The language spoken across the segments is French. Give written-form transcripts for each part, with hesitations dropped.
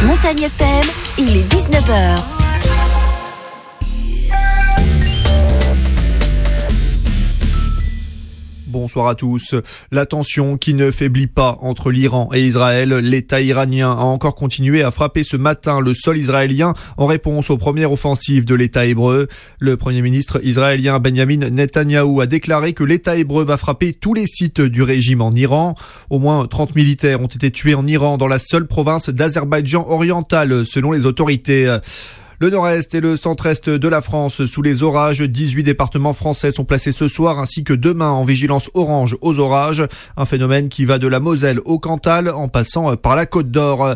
Montagne FM, il est 19h. Bonsoir à tous. La tension qui ne faiblit pas entre l'Iran et Israël. L'État iranien a encore continué à frapper ce matin le sol israélien en réponse aux premières offensives de l'État hébreu. Le Premier ministre israélien Benjamin Netanyahou a déclaré que l'État hébreu va frapper tous les sites du régime en Iran. Au moins 30 militaires ont été tués en Iran dans la seule province d'Azerbaïdjan oriental selon les autorités. Le nord-est et le centre-est de la France sous les orages. 18 départements français sont placés ce soir ainsi que demain en vigilance orange aux orages. Un phénomène qui va de la Moselle au Cantal en passant par la Côte d'Or.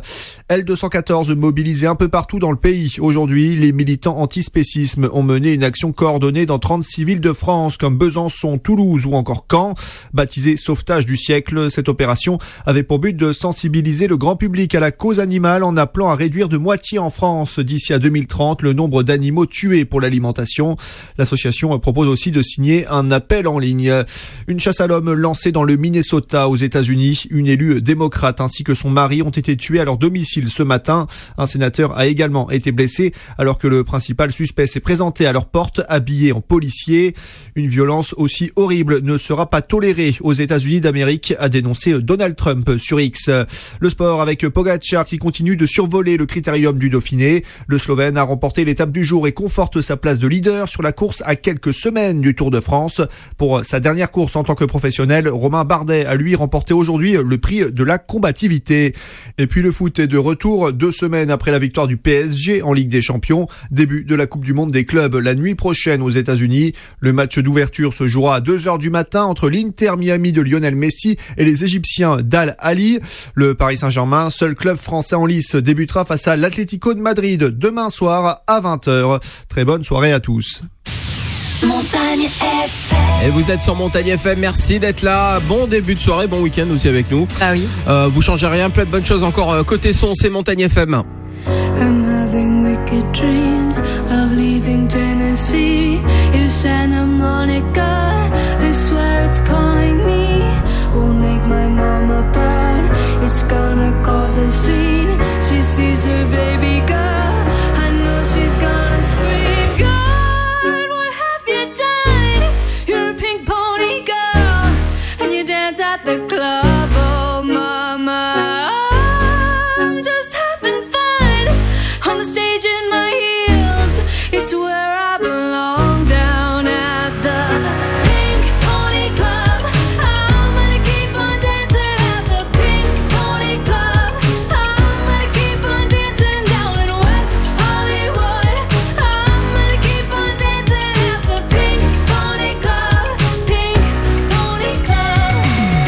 L214 mobilisé un peu partout dans le pays. Aujourd'hui, les militants antispécisme ont mené une action coordonnée dans 36 villes de France comme Besançon, Toulouse ou encore Caen. Baptisée Sauvetage du siècle, cette opération avait pour but de sensibiliser le grand public à la cause animale en appelant à réduire de moitié en France d'ici à 2030 le nombre d'animaux tués pour l'alimentation. L'association propose aussi de signer un appel en ligne. Une chasse à l'homme lancée dans le Minnesota aux États-Unis. Une élue démocrate ainsi que son mari ont été tués à leur domicile ce matin. Un sénateur a également été blessé alors que le principal suspect s'est présenté à leur porte habillé en policier. Une violence aussi horrible ne sera pas tolérée aux États-Unis d'Amérique, a dénoncé Donald Trump sur X. Le sport avec Pogačar qui continue de survoler le critérium du Dauphiné. Le Slovène a remporté l'étape du jour et conforte sa place de leader sur la course à quelques semaines du Tour de France. Pour sa dernière course en tant que professionnel, Romain Bardet a lui remporté aujourd'hui le prix de la combativité. Et puis le foot est de retour 2 semaines après la victoire du PSG en Ligue des Champions. Début de la Coupe du Monde des clubs la nuit prochaine aux États-Unis. Le match d'ouverture se jouera à 2h du matin entre l'Inter Miami de Lionel Messi et les Égyptiens d'Al Ahly. Le Paris Saint-Germain, seul club français en lice, débutera face à l'Atlético de Madrid demain soir à 20h. Très bonne soirée à tous. Montagne FM. Et vous êtes sur Montagne FM, merci d'être là. Bon début de soirée, bon week-end aussi avec nous. Ah oui. Vous changez rien, plein de bonnes choses encore. Côté son, c'est Montagne FM. I'm having wicked dreams of leaving Tennessee. You Santa Monica, I swear it's calling me. Won't make my mama proud. It's gonna cause a scene. She sees her baby girl. I know she's gonna scream. God, what have you done? You're a pink pony girl, and you dance at the club. Oh, mama, I'm just having fun on the stage in my heels. It's where I belong, down at the Pink Pony Club. I'm gonna keep on dancing at the Pink Pony Club. I'm gonna keep on dancing down in West Hollywood. I'm gonna keep on dancing at the Pink Pony Club. Pink Pony Club.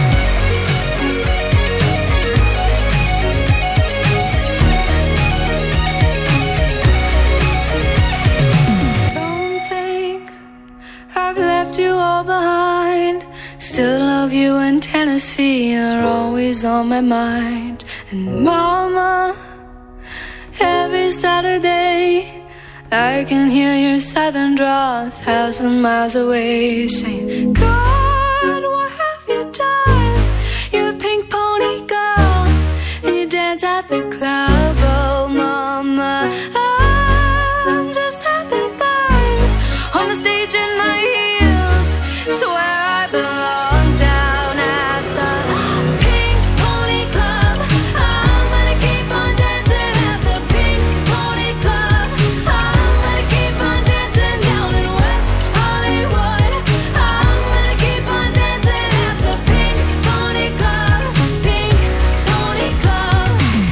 Don't think I've left you all behind. Still love you in Tennessee. You're always on my mind. And mama, every Saturday I can hear your southern drawl 1,000 miles away, saying, God, what have you done? You're a pink pony girl, and you dance at the club. Oh, mama, I'm just having fun on the stage in my heels. It's where I belong, down at the Pink Pony Club. I'm gonna keep on dancing at the Pink Pony Club. I'm gonna keep on dancing down in West Hollywood. I'm gonna keep on dancing at the Pink Pony Club. Pink Pony Club.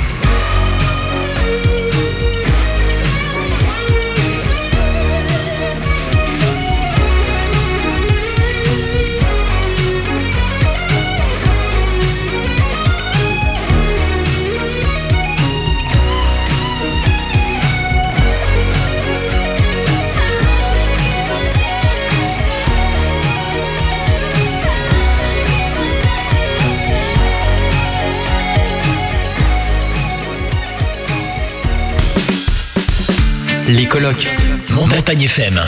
Les colocs Montagne FM.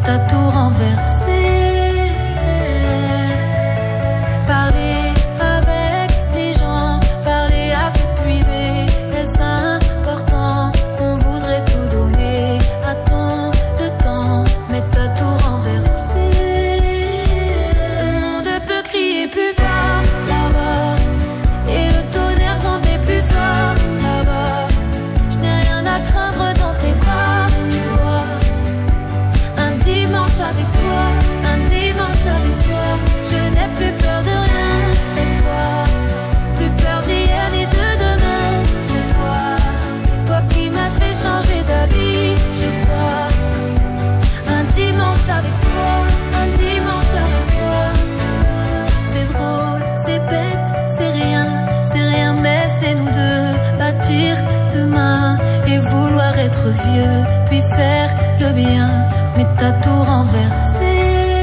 t'as tout renversé. Parler avec les gens, parler à s'épuiser, est-ce important? On voudrait tout donner, attends le temps, mais t'as tout renversé. Le monde peut crier plus fort là-bas, et le tonnerre gronder plus fort là-bas. Je n'ai rien à craindre dans tes bras, tu vois. Un dimanche avec toi, un dimanche avec toi. Je n'ai plus peur de rien cette fois, plus peur d'hier ni de demain. C'est toi, toi qui m'as fait changer d'avis, je crois. Un dimanche avec toi, un dimanche avec toi. C'est drôle, c'est bête, c'est rien, mais c'est nous deux. Bâtir demain et vouloir être vieux, puis faire le bien, mais t'as tout renversé.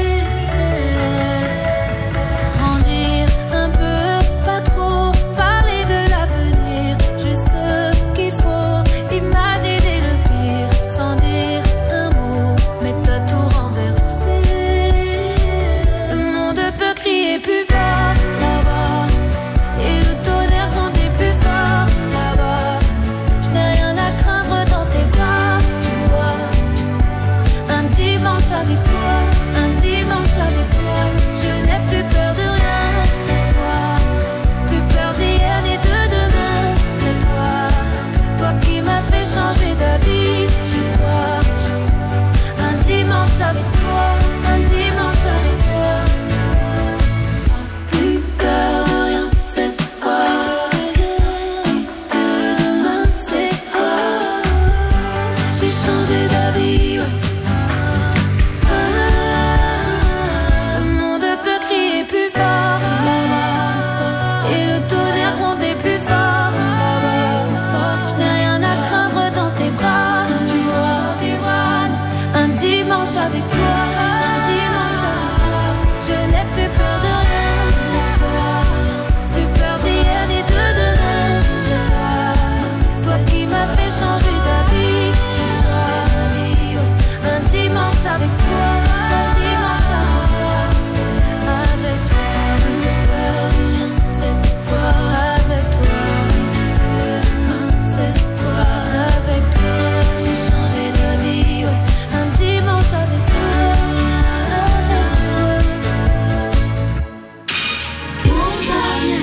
Grandir un peu, pas trop, parler de l'avenir, juste ce qu'il faut, imaginer le pire, sans dire un mot, mais t'as tout renversé. Le monde peut crier plus fort là-bas, et le tonnerre gronder plus fort là-bas. Je n'ai rien à craindre dans tes bras, tu vois. Un dimanche avec toi, un dimanche avec toi. Je n'ai plus peur de rien cette fois, plus peur d'hier ni de demain. C'est toi, toi qui m'as fait changer d'avis, je crois. Un dimanche avec toi, un dimanche avec toi. Plus peur de rien cette fois, de demain c'est toi. J'ai changé d'avis, ouais. Le monde peut crier plus fort là-bas, et le tonnerre gronder plus fort là-bas. Je n'ai rien à craindre dans tes bras, tu vois. Un dimanche avec toi, un dimanche avec toi. Je n'ai plus peur de rien cette fois, plus peur d'hier ni de demain. C'est toi, toi qui m'as fait changer d'avis, j'ai changé d'avis, ouais. Un dimanche avec toi, un dimanche avec toi. Avec toi, plus peur de rien cette fois. Avec toi, c'est toi. Avec toi, j'ai changé d'avis, ouais. Un dimanche avec toi, avec toi. Montagne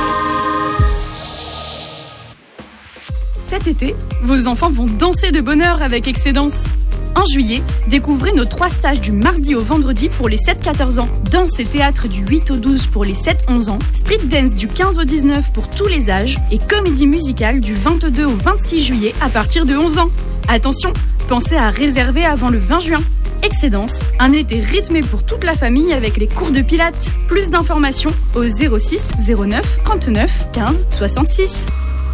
Cet été, vos enfants vont danser de bonheur avec Excédence. En juillet, découvrez nos 3 stages du mardi au vendredi pour les 7-14 ans. Danse et théâtre du 8 au 12 pour les 7-11 ans. Street dance du 15 au 19 pour tous les âges. Et comédie musicale du 22 au 26 juillet à partir de 11 ans. Attention, pensez à réserver avant le 20 juin. Excédence, un été rythmé pour toute la famille avec les cours de pilates. Plus d'informations au 06 09 39 15 66.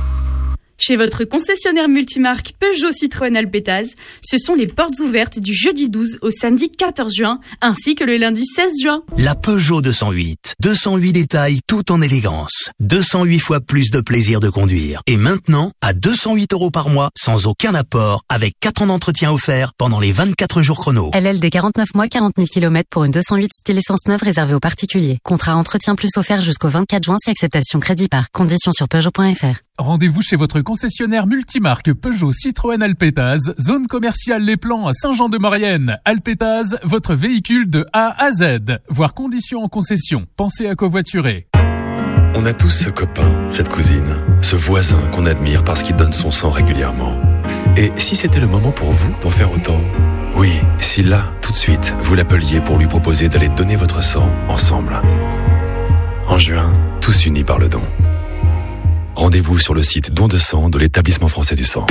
Chez votre concessionnaire multimarque Peugeot Citroën Alpetaz, ce sont les portes ouvertes du jeudi 12 au samedi 14 juin, ainsi que le lundi 16 juin. La Peugeot 208. 208 détails tout en élégance. 208 fois plus de plaisir de conduire. Et maintenant, à 208 € par mois, sans aucun apport, avec 4 ans d'entretien offert pendant les 24 jours chrono. LLD 49 mois, 40 000 km pour une 208 style essence neuve réservée aux particuliers. Contrat entretien plus offert jusqu'au 24 juin si acceptation crédit par. Conditions sur Peugeot.fr. Rendez-vous chez votre concessionnaire multimarque Peugeot Citroën Alpetaz, zone commerciale Les Plans à Saint-Jean-de-Maurienne. Alpetaz, votre véhicule de A à Z. Voir conditions en concession. Pensez à covoiturer. On a tous ce copain, cette cousine, ce voisin qu'on admire parce qu'il donne son sang régulièrement. Et si c'était le moment pour vous d'en faire autant ? Oui, si là, tout de suite, vous l'appeliez pour lui proposer d'aller donner votre sang ensemble. En juin, tous unis par le don. Rendez-vous sur le site Don de sang de l'Établissement français du sang.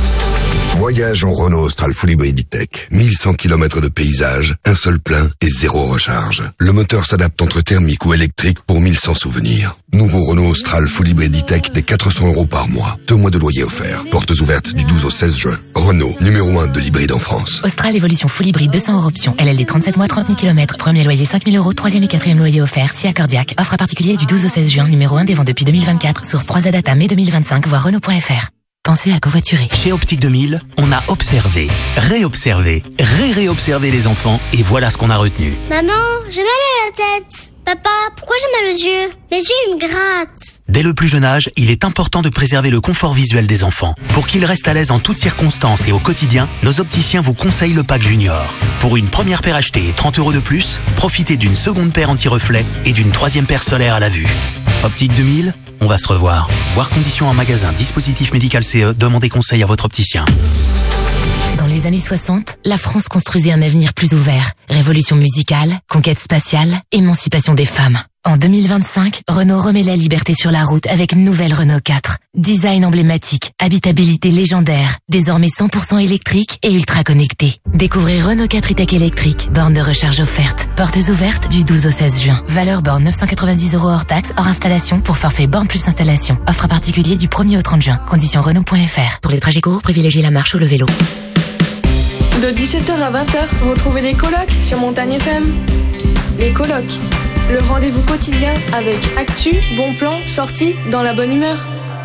Voyage en Renault Austral Full Hybrid E-Tech. 1100 km de paysage, un seul plein et 0 recharge. Le moteur s'adapte entre thermique ou électrique pour 1100 souvenirs. Nouveau Renault Austral Full Hybrid E-Tech des 400 € par mois. 2 mois de loyer offert. Portes ouvertes du 12 au 16 juin. Renault, numéro 1 de l'hybride en France. Austral Evolution Full Hybrid 200 € option. LLD 37 mois, 30 000 km. Premier loyer 5 000 €. Troisième et quatrième loyer offert. Si accordiaque. Offre à particulier du 12 au 16 juin. Numéro 1 des ventes depuis 2024. Source 3 Data mai 2025. Voir Renault.fr. Pensez à covoiturer. Chez Optique 2000, on a observé, réobservé, réobservé les enfants et voilà ce qu'on a retenu. Maman, j'ai mal à la tête. Papa, pourquoi j'ai mal aux yeux? Mes yeux, ils me grattent. Dès le plus jeune âge, il est important de préserver le confort visuel des enfants. Pour qu'ils restent à l'aise en toutes circonstances et au quotidien, nos opticiens vous conseillent le pack Junior. Pour une première paire achetée et 30 € de plus, profitez d'une seconde paire anti-reflet et d'une troisième paire solaire à la vue. Optique 2000, on va se revoir. Voir conditions en magasin, dispositif médical CE, demandez conseil à votre opticien. Dans les années 60, la France construisait un avenir plus ouvert. Révolution musicale, conquête spatiale, émancipation des femmes. En 2025, Renault remet la liberté sur la route avec une nouvelle Renault 4. Design emblématique, habitabilité légendaire, désormais 100% électrique et ultra connecté. Découvrez Renault 4 e-Tech électrique, borne de recharge offerte. Portes ouvertes du 12 au 16 juin. Valeur borne 990 € hors taxe, hors installation pour forfait borne plus installation. Offre à particulier du 1er au 30 juin. Conditions Renault.fr. Pour les trajets courts, privilégiez la marche ou le vélo. De 17h à 20h, retrouvez les colocs sur Montagne FM. Les colocs, le rendez-vous quotidien avec actu, bons plans, sorties dans la bonne humeur.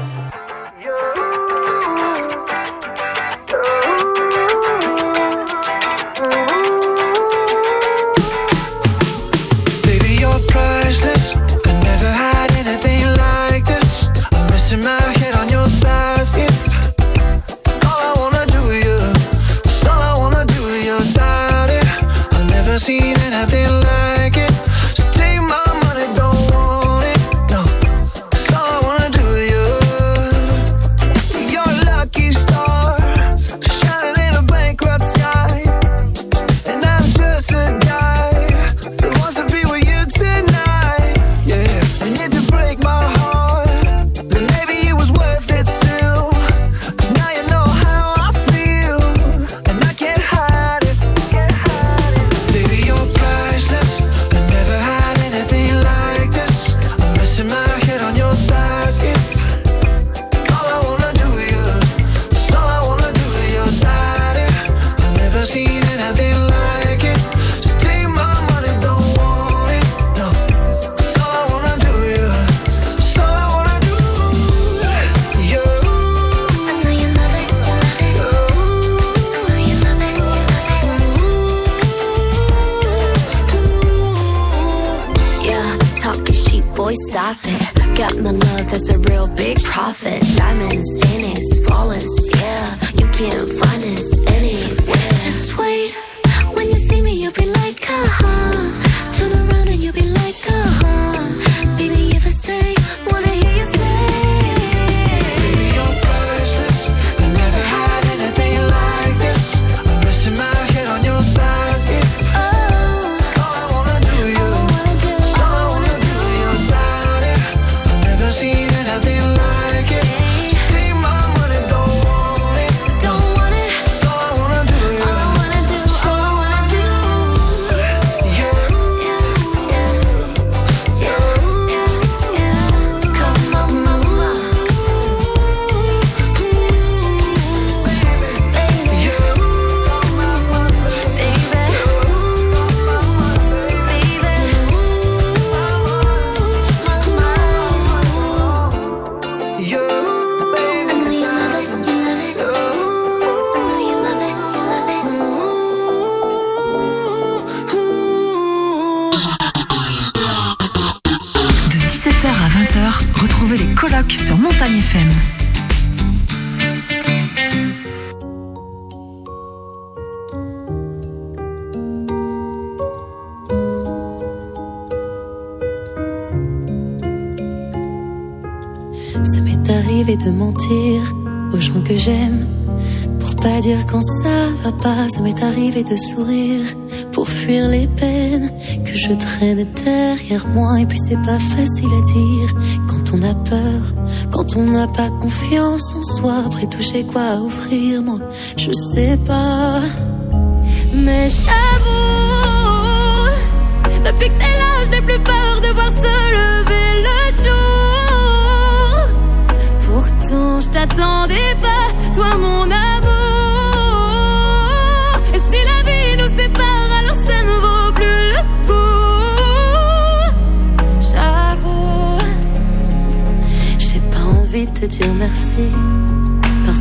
Baby, you're priceless. I never had anything like this. I'm missing my head on your thighs. It's all I wanna do, yeah. It's all I wanna do, your body. I've never seen anything like it. So take my money, don't want it. No, it's all I wanna do, yeah. You're a lucky star, shining in a bankrupt sky. And I'm just a guy that wants to be with you tonight, yeah. And if you break my heart, then maybe it was worth it still. 'Cause now you know how I feel, and I can't hide it. Baby, you're priceless. I never had anything like this. I'm missing my head on your thighs. It's all I wanna do, yeah. It's all I wanna do, your body. I've never seen anything like it. So take my money, don't want it. No, it's all I wanna do, yeah. It's all I wanna do, yeah. I know you love it, I know you love it, Yeah, talking cheap, boy, stop it. Got my love, that's a real big profit. Diamonds in it, flawless, yeah. You can't find us anywhere. Just wait, when you see me, you'll be like, turn around and you'll be like, baby, if I stay, wanna hear you say. Baby, you're priceless. I never had anything like this. I'm missing my head on your thighs. It's all I wanna do, yeah. It's all I wanna do, your body. I've never seen anything like it. So take my money, don't want it. Don't want it. It's all I wanna do, yeah. It's all I wanna do, yeah. Come on, mama. De 17h à 20h, retrouvez les colocs sur Montagne FM. Ça m'est arrivé de mentir aux gens que j'aime pour pas dire quand ça va pas. Ça m'est arrivé de sourire pour fuir les peines que je traîne derrière moi. Et puis c'est pas facile à dire quand on a peur, quand on n'a pas confiance en soi. Après tout, j'ai quoi à offrir, moi je sais pas. Mais j'avoue, depuis que t'es là, je n'ai plus peur de voir se lever le jour. Pourtant, je t'attendais pas, toi mon amour. Et si la vie nous sépare, alors ça ne vaut plus le coup. J'avoue, j'ai pas envie de te dire merci, parce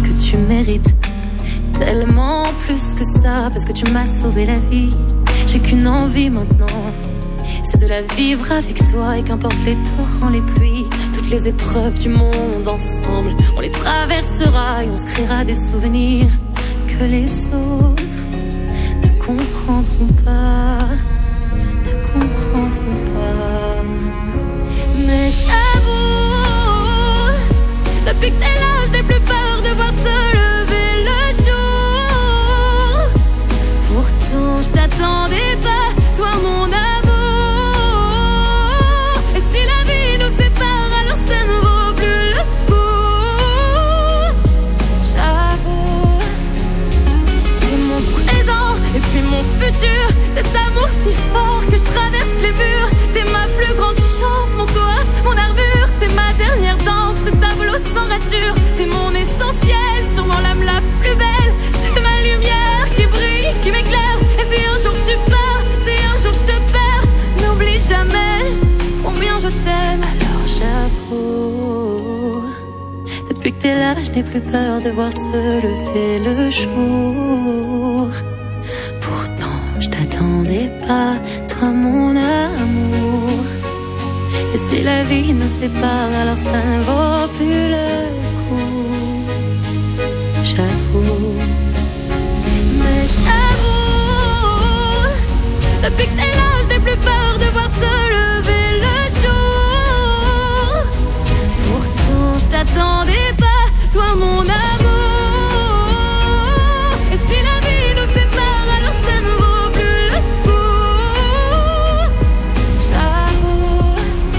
mérite tellement plus que ça, parce que tu m'as sauvé la vie. J'ai qu'une envie maintenant, c'est de la vivre avec toi. Et qu'importe les torrents, les pluies, toutes les épreuves du monde, ensemble on les traversera et on se créera des souvenirs que les autres ne comprendront pas, ne comprendront pas. Mais j'avoue, depuis que t'es là, je n'ai plus peur de voir se lever le jour. Pourtant je t'attendais pas, toi mon amour. Et si la vie nous sépare, alors ça ne vaut plus le coup. J'avoue, t'es mon présent et puis mon futur. Cet amour si fort que je traverse les murs. T'es ma plus grande chance, mon toit, mon armure. T'es ma dernière danse, ce tableau sans rature. T'es mon essentiel, sûrement l'âme la plus belle. T'es ma lumière qui brille, qui m'éclaire. Et si un jour tu pars, si un jour je te perds, n'oublie jamais combien je t'aime. Alors j'avoue, depuis que t'es là, je n'ai plus peur de voir se lever le jour. Pourtant je t'attendais pas, toi mon amour. Et si la vie nous sépare, alors ça ne vaut plus le coup. J'avoue, mais j'avoue, depuis que t'es là, je n'ai plus peur de voir se lever le jour. Pourtant je t'attendais pas, toi mon amour. Et si la vie nous sépare, alors ça ne vaut plus le coup. J'avoue.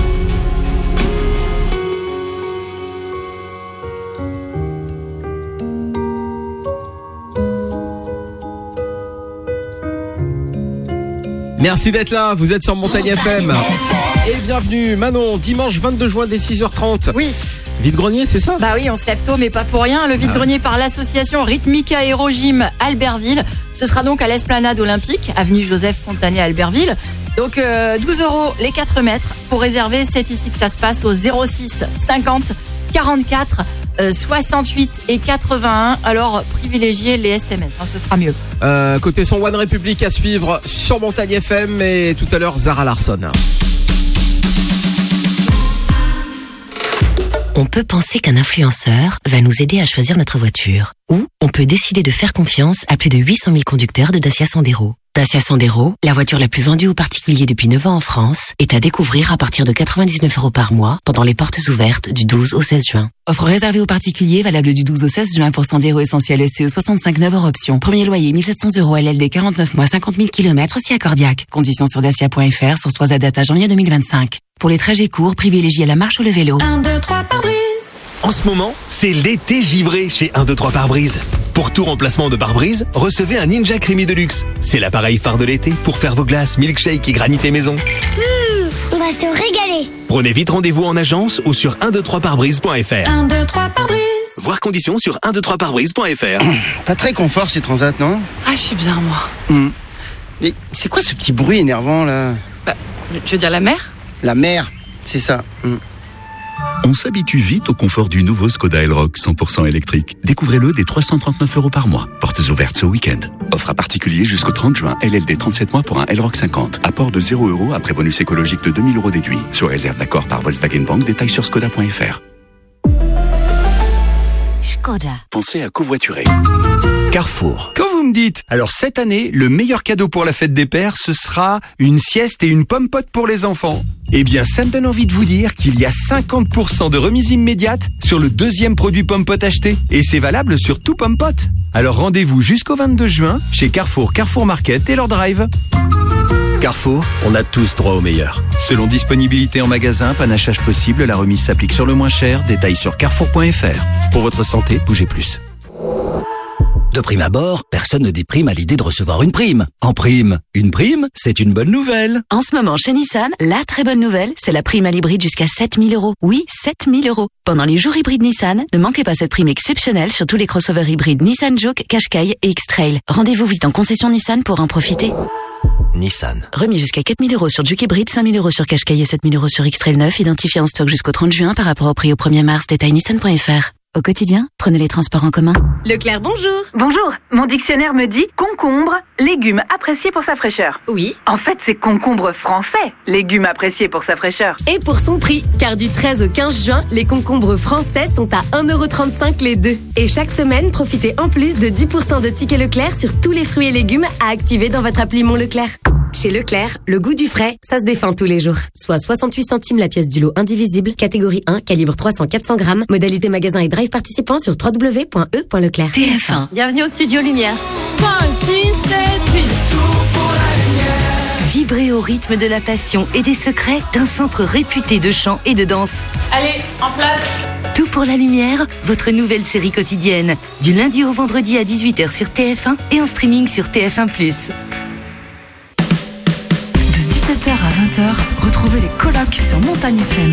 Merci d'être là, vous êtes sur Montagne FM. Et bienvenue Manon, dimanche 22 juin dès 6h30. Oui. Vide-grenier, c'est ça? Bah oui, on se lève tôt, mais pas pour rien. Le vide-grenier par l'association Rhythmica Aérogym Albertville. Ce sera donc à l'Esplanade Olympique, avenue Joseph Fontanet à Albertville. Donc 12 € les 4 mètres. Pour réserver, c'est ici que ça se passe au 06 50 44 68 et 81. Alors privilégiez les SMS, ce sera mieux. Côté son One République à suivre sur Montagne FM. Et tout à l'heure Zara Larsson. On peut penser qu'un influenceur va nous aider à choisir notre voiture. Ou on peut décider de faire confiance à plus de 800 000 conducteurs de Dacia Sandero. Dacia Sandero, la voiture la plus vendue aux particuliers depuis 9 ans en France, est à découvrir à partir de 99 € par mois pendant les portes ouvertes du 12 au 16 juin. Offre réservée aux particuliers, valable du 12 au 16 juin pour Sandero Essentiel SCE 65 hors option. Premier loyer 1700 € LLD 49 mois 50 000 km si accordiaque. Conditions sur dacia.fr, sur 3 à date à janvier 2025. Pour les trajets courts, privilégiez la marche ou le vélo. 1, 2, 3 par brise. En ce moment, c'est l'été givré chez 1, 2, 3 pare-brise. Pour tout remplacement de pare-brise, recevez un Ninja Creamy Deluxe. C'est l'appareil phare de l'été pour faire vos glaces, milkshake et granité maison. On va se régaler. Prenez vite rendez-vous en agence ou sur 123parbrise.fr. 1, 2, 3 par brise. Voir conditions sur 123parbrise.fr. Pas très confort ces transats, non? Ah, je suis bien, moi. Mais c'est quoi ce petit bruit énervant là? Bah, je veux dire la mer? La mer, c'est ça. On s'habitue vite au confort du nouveau Skoda Elroq 100% électrique. Découvrez-le dès 339 € par mois. Portes ouvertes ce week-end. Offre à particulier jusqu'au 30 juin. LLD 37 mois pour un Elroq 50. Apport de 0 € après bonus écologique de 2000 € déduit. Sur réserve d'accord par Volkswagen Bank. Détails sur skoda.fr. Skoda. Pensez à covoiturer. Carrefour. Quand vous me dites, alors cette année, le meilleur cadeau pour la fête des pères, ce sera une sieste et une pomme-pote pour les enfants. Eh bien, ça me donne envie de vous dire qu'il y a 50% de remise immédiate sur le deuxième produit pomme-pote acheté. Et c'est valable sur tout pomme-pote. Alors rendez-vous jusqu'au 22 juin chez Carrefour, Carrefour Market et leur drive. Carrefour, on a tous droit au meilleur. Selon disponibilité en magasin, panachage possible, la remise s'applique sur le moins cher. Détails sur carrefour.fr. Pour votre santé, bougez plus. De prime abord, personne ne déprime à l'idée de recevoir une prime. En prime, une prime, c'est une bonne nouvelle. En ce moment, chez Nissan, la très bonne nouvelle, c'est la prime à l'hybride jusqu'à 7 000 €. Oui, 7 000 €. Pendant les jours hybrides Nissan, ne manquez pas cette prime exceptionnelle sur tous les crossovers hybrides Nissan Juke, Qashqai et X-Trail. Rendez-vous vite en concession Nissan pour en profiter. Nissan. Remis jusqu'à 4 000 € sur Juke hybride, 5 000 € sur Qashqai et 7 000 € sur X-Trail 9, identifié en stock jusqu'au 30 juin par rapport au prix au 1er mars. Détail nissan.fr. Au quotidien, prenez les transports en commun. Leclerc, bonjour. Bonjour, mon dictionnaire me dit concombre, légume apprécié pour sa fraîcheur. Oui. En fait, c'est concombre français, légume apprécié pour sa fraîcheur. Et pour son prix, car du 13 au 15 juin, les concombres français sont à 1,35€ les deux. Et chaque semaine, profitez en plus de 10% de tickets Leclerc sur tous les fruits et légumes à activer dans votre appli Mon Leclerc. Chez Leclerc, le goût du frais, ça se défend tous les jours. Soit 68 centimes la pièce du lot indivisible, catégorie 1, calibre 300-400 grammes, modalité magasin et drive participant sur www.e.leclerc. TF1. Bienvenue au Studio Lumière. 5, 6, 7, 8. Vibrez au rythme de la passion et des secrets d'un centre réputé de chant et de danse. Allez, en place. Tout pour la lumière, votre nouvelle série quotidienne. Du lundi au vendredi à 18h sur TF1 et en streaming sur TF1+. De 17h à 20h, retrouvez les colocs sur Montagne FM.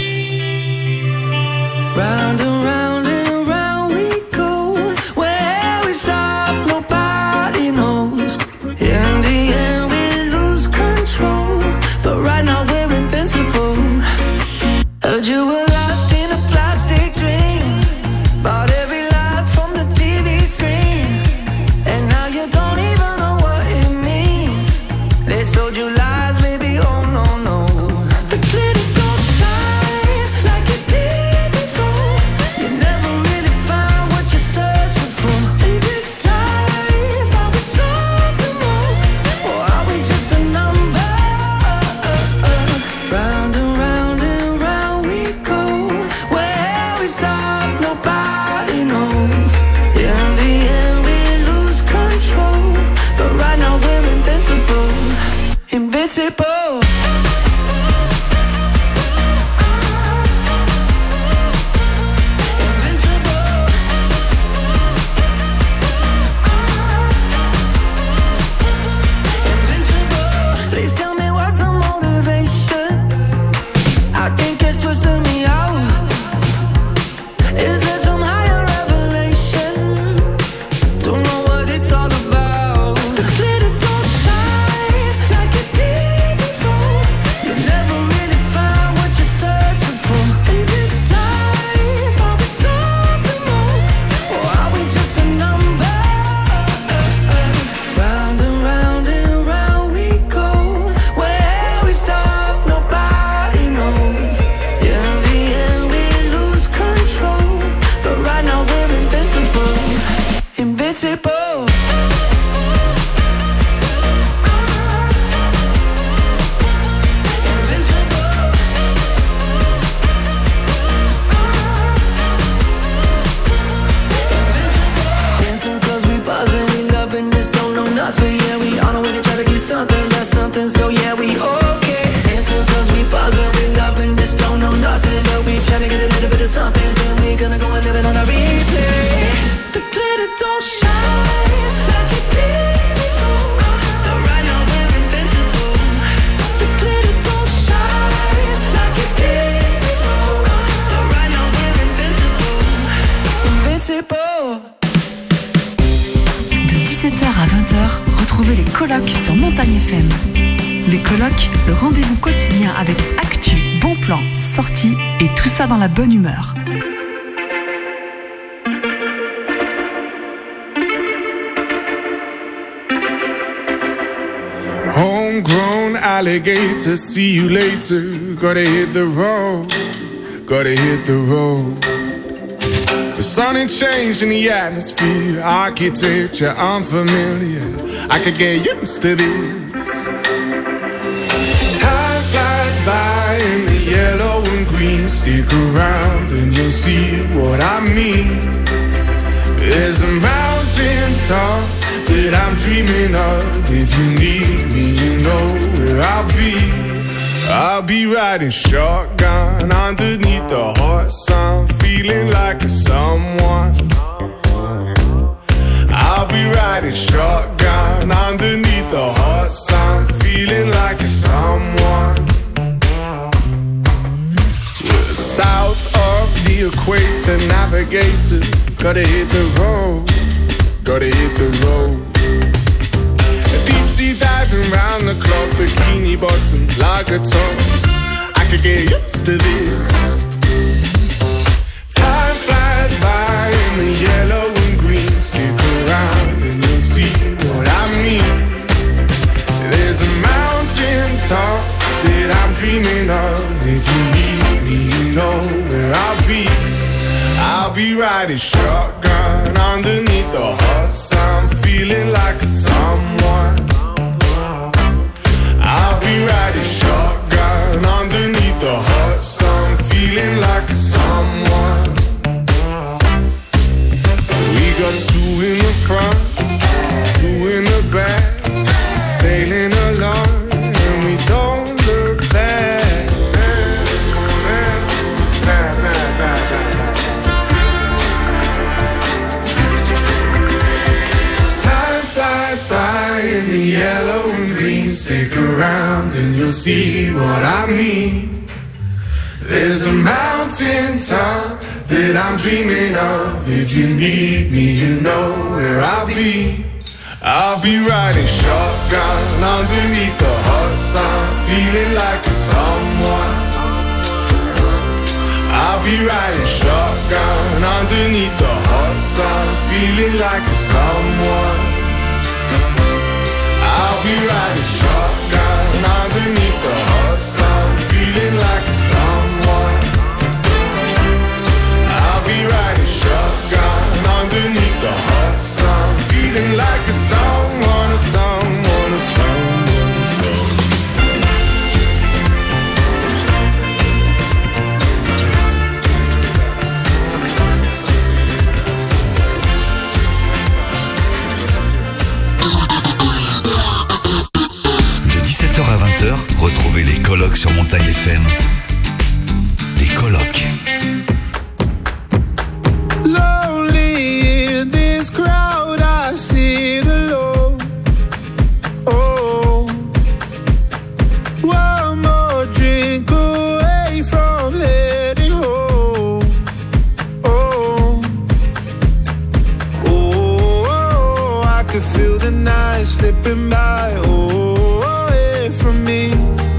Round and round and round we go. Where we stop, nobody knows. In the end, we lose control. But right now, we're invincible. Heard you were lost in a plastic dream. Bought every lie from the TV screen. And now you don't even know what it means. They sold you lies, baby, oh no, no. The glitter don't shine like it did before. You never really find what you're searching for. In this life, are we something more? Or are we just a number? Round and round we go. Where we stop, nobody knows. In the end, we lose control. But right now, we're invincible. Invincible. Please tell me what's the motivation. I think it's twisting me out. Is there some higher revelation? Don't know what it's all about. The glitter don't shine like it did before. You never really find what you're searching for. In this life, are we something more? Or are we just a number? Round and round we go. Where we stop, nobody knows. In the end, we lose control. But right now, we're invincible. Invincible. Dancing 'cause we buzzing, we loving this, don't know nothing. Yeah, we on our way to try to be something, that's something. So yeah, we okay. Dancing 'cause we buzzing, we loving this, don't know nothing. But we try to get a little bit of something, then we gonna go and live it on a replay. The glitter don't shine like it did before. But right now we're invincible. The glitter don't shine like it did before. But right now we're invincible. Invincible. De 17h à 20h, retrouvez les colocs sur Montagne FM. Les colocs, le rendez-vous quotidien avec actu, bons plans, sorties et tout ça dans la bonne humeur. Homegrown alligator, see you later. Gotta hit the road, gotta hit the road. The sun ain't changed in the atmosphere, architecture unfamiliar. I could get used to this. Time flies by in the yellow and green. Stick around and you'll see what I mean. There's a mountain top that I'm dreaming of. If you need me, you know where I'll be. I'll be riding shotgun underneath the hot sun, feeling like a someone. I'll be riding shotgun underneath the hot sun, feeling like a someone. We're south of the equator, navigator. Gotta hit the road, gotta hit the road. Deep sea diving round the clock, bikini bottoms, lager tops. I could get used to this. Time flies by If you need me, you know where I'll be. I'll be riding shotgun underneath the hot sun, feeling like a someone. I'll be riding shotgun underneath the hot sun, feeling like a someone. We got two in the front, two in the back, sailing along, and we don't look back. Time flies by in the yellow and green. Stick around and you'll see what I mean. There's a mountain top that I'm dreaming of. If you need me, you know where I'll be. I'll be riding shotgun underneath the hot sun, feeling like a someone. I'll be riding shotgun underneath the hot sun, feeling like a someone. I'll be riding shotgun underneath the hot sun, feeling like a someone. I'll be riding shotgun underneath the hot sun, feeling like a someone, a someone, a someone, a someone. De 17h à 20h, retrouvez les colocs sur Montagne FM. Les colocs. Lonely in this crowd, I sit alone. Oh, one more drink away from heading home. Oh, oh, I could feel the night slipping by. Oh, away from me.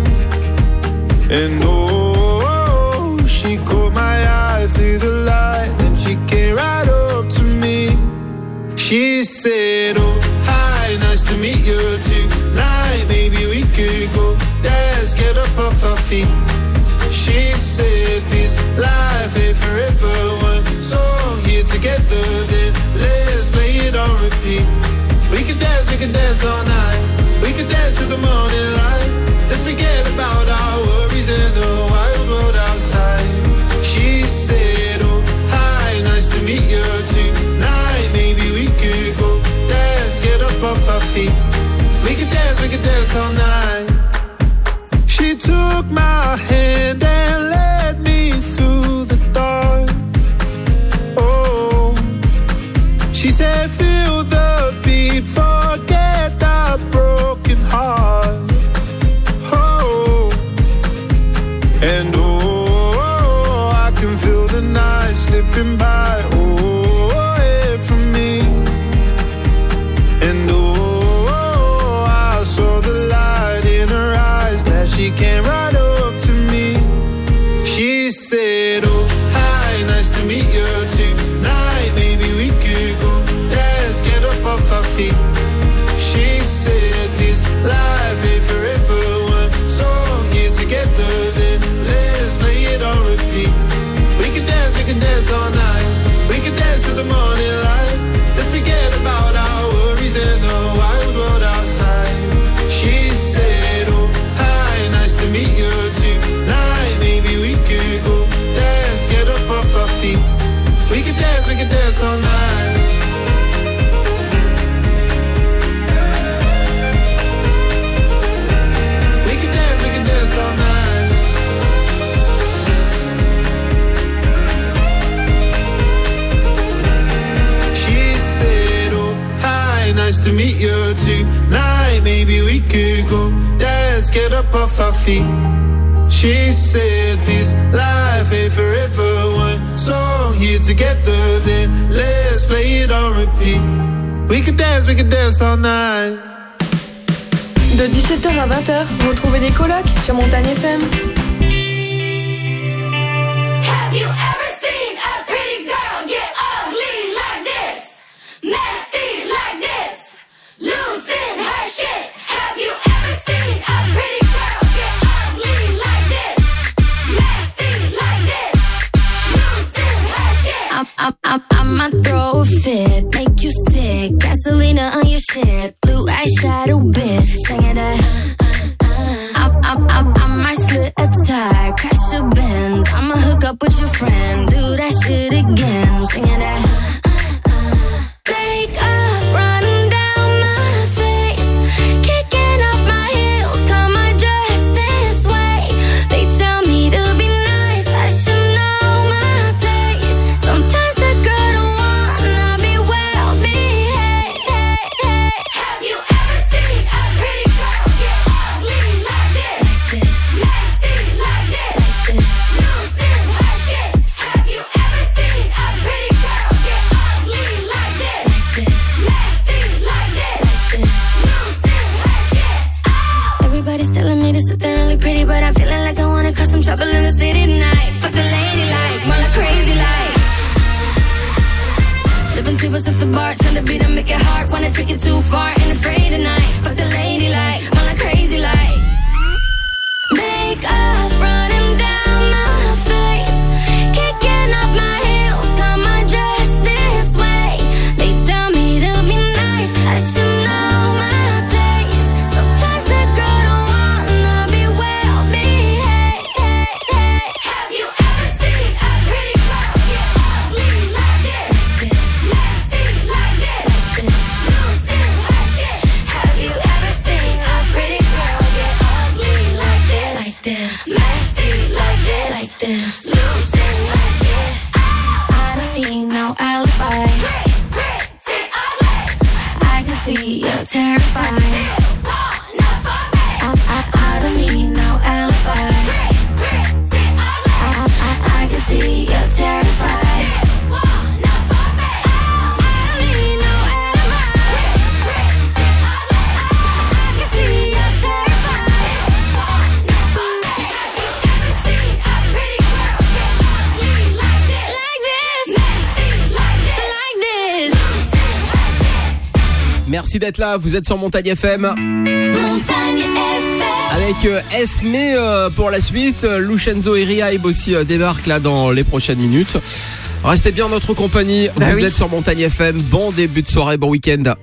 And oh, she caught my eye through the light, and she came right up to me. She said, oh, hi, nice to meet you tonight. Maybe we could go dance, get up off our feet. She said, this life ain't forever. One song here together, then let's play it on repeat. We could dance all night. We could dance to the morning light. Let's forget about our worries and the wild world outside. She said, oh, hi, nice to meet you tonight. Maybe we could go dance, get up off our feet. We could dance all night. She took my hand and led me through the dark. Oh, she said, feel the beat, forget the broken heart. And oh, I can feel the night slipping by, oh, away from me. And oh, I saw the light in her eyes, glad she came right up to me. She said, oh, hi, nice to meet you tonight. Maybe we could go dance, get up off our feet. She said, this life ain't forever. One song here together, then let's play it on repeat. We can dance all night. We can dance to the morning light. Let's forget about our worries and the wild world outside. She said, oh, hi, nice to meet you tonight. Maybe we could go dance, get up off our feet. We can dance all night. We can dance all night. She said, oh, hi, nice to meet you tonight. Maybe we could go dance, get up off our feet. She said, this life ain't forever. One song here together, then let's play it on repeat. We could dance all night. De 17h à 20h, retrouvez les colocs sur Montagne FM. Have you ever seen a pretty girl get ugly like this? Messy like this? Losing her shit. Have you ever seen a pretty girl get ugly like this? but I'm feeling like I wanna cause some trouble in the city tonight. Fuck the lady like, more like crazy like. Sipping tables at the bar, trying to beat and make it hard. Wanna take it too far, ain't afraid tonight. Fuck the lady like, more like crazy like. Makeup running down my face, kicking off my heels, come on dress this way. They tell me to be nice, I should know my place. Sometimes a girl don't wanna be well behaved. Have you ever seen a pretty girl get ugly like this? Messy like this, losing her shit. Have you ever seen a pretty girl get ugly like this? Messy like this, losing her shit. I don't need no alibi. Pretty ugly. I can see you're terrified. I don't need no alibi. Pretty ugly. I can see you're terrified. Merci d'être là, vous êtes sur Montagne FM. Montagne FM. Avec Esme pour la suite. Lucenzo et Rihaib aussi débarquent là dans les prochaines minutes. Restez bien en notre compagnie, vous êtes sur Montagne FM. Bon début de soirée, bon week-end.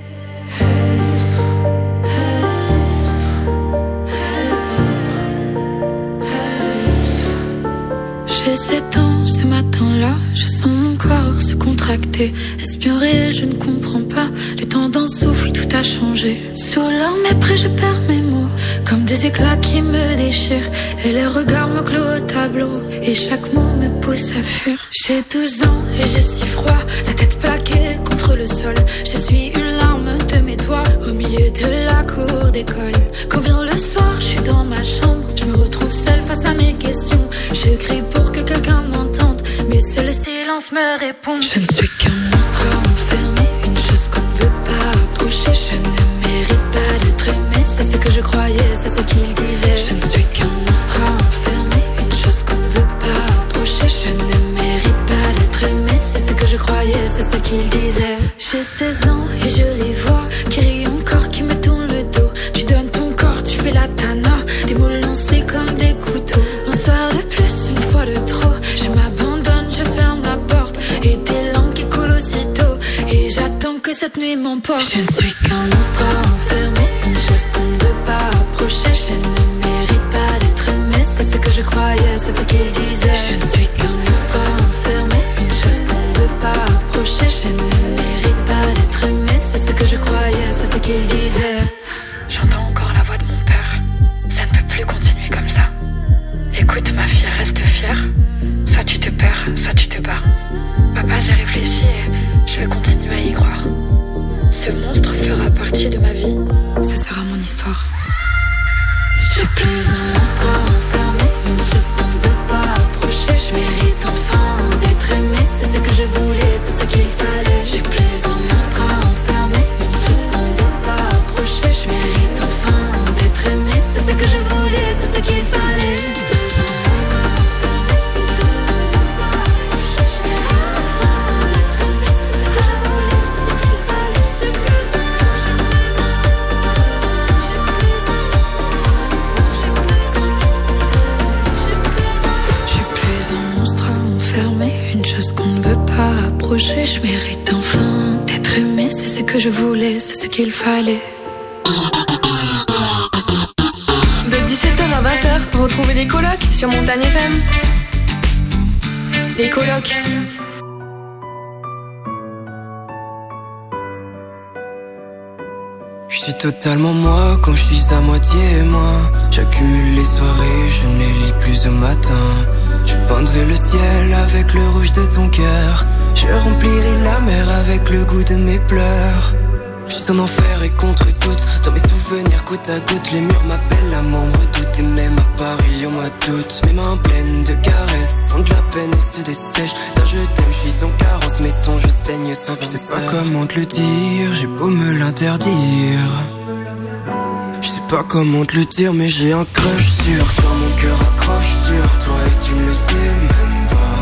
J'ai 7 ans ce matin-là, je sens mon corps se contracter. Est-ce bien réel, je ne comprends pas. Les tendances soufflent, tout a changé. Sous leur mépris, je perds mes mots, comme des éclats qui me déchirent. Et les regards me clouent au tableau, et chaque mot me pousse à fuir. J'ai 12 ans et j'ai si froid, la tête plaquée contre le sol. Je suis une larme de mes doigts, au milieu de la cour d'école. Quand vient le soir, je suis dans ma chambre, je me retrouve seule face à mes questions. Je crie pour que quelqu'un m'entende, mais seul le silence me répond. Je ne suis qu'un monstre enfermé, une chose qu'on ne veut pas approcher. Je ne mérite pas d'être aimé, c'est ce que je croyais, c'est ce qu'il disait. Je ne suis qu'un monstre enfermé, une chose qu'on ne veut pas approcher. Je ne mérite pas d'être aimé, c'est ce que je croyais, c'est ce qu'il disait. J'ai 16 ans et je les vois, qui rient encore, qui me tournent le dos. Tu donnes ton corps, tu fais la tana, des mots lancés comme des couteaux. Un soir de plus, une fois de trop, je m'abandonne, je ferme la porte, et des larmes qui coulent aussitôt, et j'attends que cette nuit m'emporte. Je ne suis qu'un monstre enfermé, une chose qu'on ne veut pas approcher. Je ne mérite pas d'être aimé, c'est ce que je croyais, c'est ce qu'il disait. Je ne suis qu'un monstre enfermé, une chose qu'on ne veut pas approcher. Je ne mérite pas d'être aimé, c'est ce que je croyais, c'est ce qu'il disait. J'entends encore la voix de mon père. Ça ne peut plus continuer comme ça. Écoute ma fille, reste fière. Soit tu te perds, soit tu te bats. Papa, j'ai réfléchi et je vais continuer à y croire. Ce monstre fera partie de ma vie. Ce sera mon histoire. Je suis plus un monstre enfermé, une chose qu'on ne veut pas approcher. Je mérite enfin d'être aimé, c'est ce que je voulais, c'est ce qu'il fallait. Je suis plus un monstre enfermé, une chose qu'on ne veut pas approcher. Je mérite enfin d'être aimé, c'est ce que je voulais, c'est ce qu'il fallait. Une chose qu'on ne veut pas approcher. Je mérite enfin d'être aimé, c'est ce que je voulais, c'est ce qu'il fallait. De 17h à 20h, retrouvez les colocs sur Montagne FM. Les colocs. Je suis totalement moi quand je suis à moitié moi. J'accumule les soirées, je ne les lis plus au matin. Je peindrai le ciel avec le rouge de ton cœur. Je remplirai la mer avec le goût de mes pleurs. Je suis en enfer et contre toute. Dans mes souvenirs goutte à goutte, les murs m'appellent, l'amour me redoute. Et même à Paris on m'a doute. Mes mains pleines de caresses ont de la peine et se dessèchent. Quand je t'aime, je suis en carence, mes songes saignent sans Je sais pas comment te le dire, j'ai beau me l'interdire. Je sais pas comment te le dire, mais j'ai un crush sur toi. Mon cœur accroche sur toi et tu ne le sais même pas.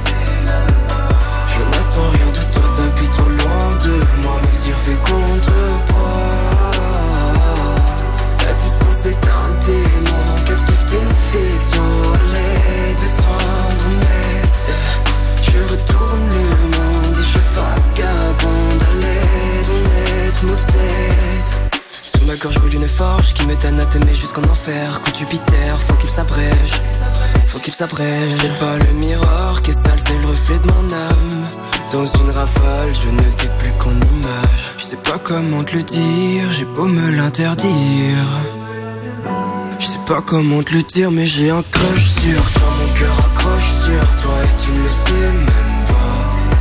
Je n'attends rien de toi, t'habites trop loin de moi, mais le dire fait contrepoids. La distance est un démon, captive d'une fiction. Allez, besoin de m'aider. Je retourne le monde et je vagabonde. Allez, ton être m'obsède. Sous ma gorge brûle une forge qui me donne à t'aimer jusqu'en enfer. Coup de Jupiter, faut qu'il s'abrège. Faut qu'il s'abrège. J'ai pas le miroir qui est sale, c'est le reflet de mon âme. Dans une rafale, je ne t'ai plus qu'en image. Je sais pas comment te le dire, j'ai beau me l'interdire. Je sais pas comment te le dire, mais j'ai un crush sur toi. Mon cœur accroche sur toi et tu ne le sais même pas.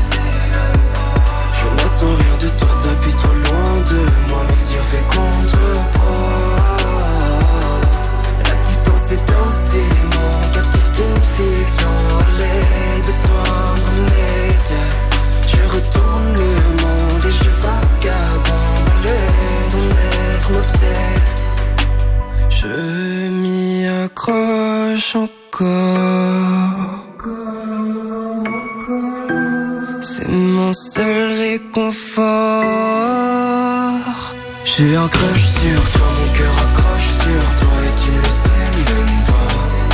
Je n'attends rien de toi, t'habites trop loin de moi, mais le dire fait contrepoids. La distance est un démon, captive d'une fiction. Allez, besoin de m'aider. Je retourne le monde et je vagabonde. Allez, ton être m'obsède. Je m'y accroche encore. C'est mon seul réconfort. J'ai un crush sur toi, mon cœur accroche sur toi et tu ne le sais même pas.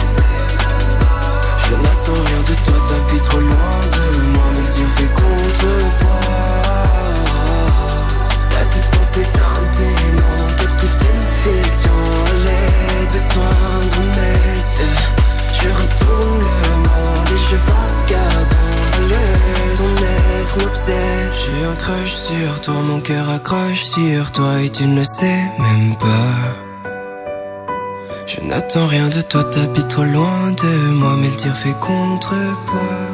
Je n'attends rien de toi, t'habites trop loin de moi, mais le dire fait contrepoids. La distance est un démon, captive d'une fiction. Allez, besoin de m'aider. Je retourne le monde et je vagabonde. Allez, ton être m'obsède. J'ai un crush sur toi, mon cœur accroche sur toi et tu ne le sais même pas. Je n'attends rien de toi, t'habites trop loin de moi, mais le tir fait contrepoids.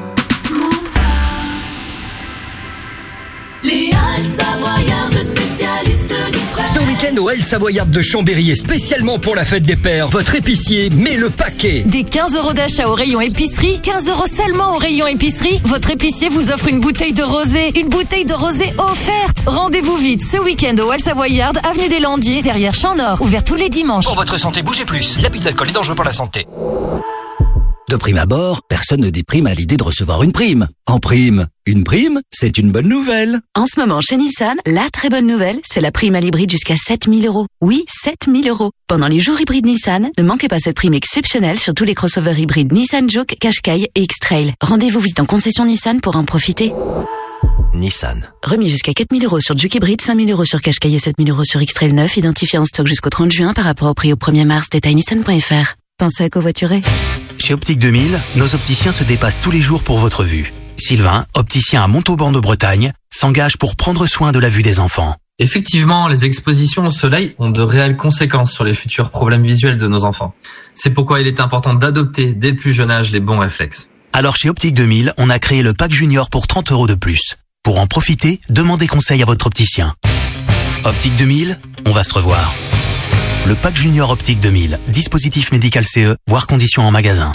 Les Halles Savoyardes, spécialistes du frais. Ce week-end au Halles Savoyardes de Chambéry, et spécialement pour la fête des pères, votre épicier met le paquet. Des 15 € d'achat au rayon épicerie, 15 € seulement au rayon épicerie, votre épicier vous offre une bouteille de rosé. Une bouteille de rosé offerte. Rendez-vous vite ce week-end au Halles Savoyardes, avenue des Landiers, derrière Champ-Nord, ouvert tous les dimanches. Pour votre santé, bougez plus. L'abus d'alcool est dangereux pour la santé. De prime abord, personne ne déprime à l'idée de recevoir une prime. En prime, une prime, c'est une bonne nouvelle. En ce moment, chez Nissan, la très bonne nouvelle, c'est la prime à l'hybride jusqu'à 7 000 €. Oui, 7 000 €. Pendant les jours hybrides Nissan, ne manquez pas cette prime exceptionnelle sur tous les crossovers hybrides Nissan Juke, Qashqai et X-Trail. Rendez-vous vite en concession Nissan pour en profiter. Nissan. Remis jusqu'à 4 000 € sur Juke hybride, 5 000 € sur Qashqai et 7 000 € sur X-Trail 9, identifié en stock jusqu'au 30 juin par rapport au prix au 1er mars. Détail nissan.fr. Pensez à covoiturer. Chez Optique 2000, nos opticiens se dépassent tous les jours pour votre vue. Sylvain, opticien à Montauban de Bretagne, s'engage pour prendre soin de la vue des enfants. Effectivement, les expositions au soleil ont de réelles conséquences sur les futurs problèmes visuels de nos enfants. C'est pourquoi il est important d'adopter dès le plus jeune âge les bons réflexes. Alors chez Optique 2000, on a créé le pack junior pour 30 € de plus. Pour en profiter, demandez conseil à votre opticien. Optique 2000, on va se revoir. Le pack junior Optique 2000, dispositif médical CE, voire conditions en magasin.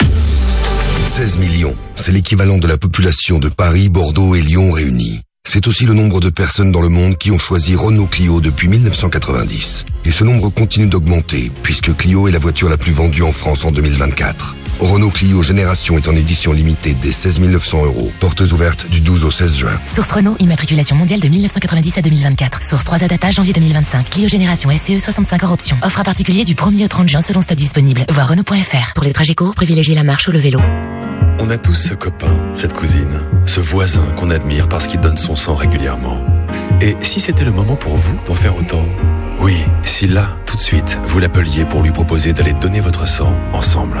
16 millions, c'est l'équivalent de la population de Paris, Bordeaux et Lyon réunis. C'est aussi le nombre de personnes dans le monde qui ont choisi Renault Clio depuis 1990. Et ce nombre continue d'augmenter, puisque Clio est la voiture la plus vendue en France en 2024. Renault Clio Génération est en édition limitée dès 16 900 €. Portes ouvertes du 12 au 16 juin. Source Renault, immatriculation mondiale de 1990 à 2024. Source 3 Adata, janvier 2025. Clio Génération SCE, 65 € option. Offre à particulier du 1er au 30 juin selon stock disponible. Voir Renault.fr. Pour les trajets courts, privilégiez la marche ou le vélo. On a tous ce copain, cette cousine, ce voisin qu'on admire parce qu'il donne son sang régulièrement. Et si c'était le moment pour vous d'en faire autant? Oui, si là, tout de suite, vous l'appeliez pour lui proposer d'aller donner votre sang ensemble.